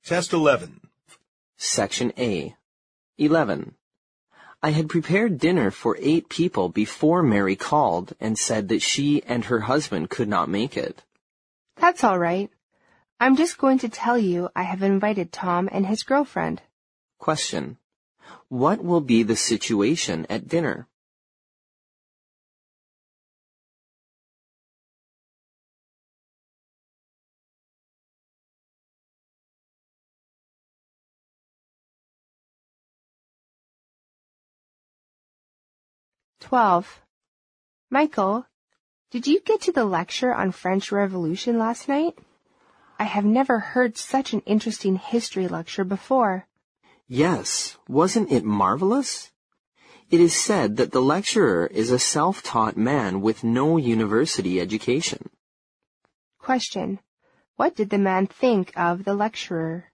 Test 11. Section A. 11. I had prepared dinner for 8 people before Mary called and said that she and her husband could not make it. That's all right. I'm just going to tell you I have invited Tom and his girlfriend. Question. What will be the situation at dinner? Michael, did you get to the lecture on French Revolution last night? I have never heard such an interesting history lecture before. Yes, wasn't it marvelous? It is said that the lecturer is a self-taught man with no university education. Question. What did the man think of the lecturer?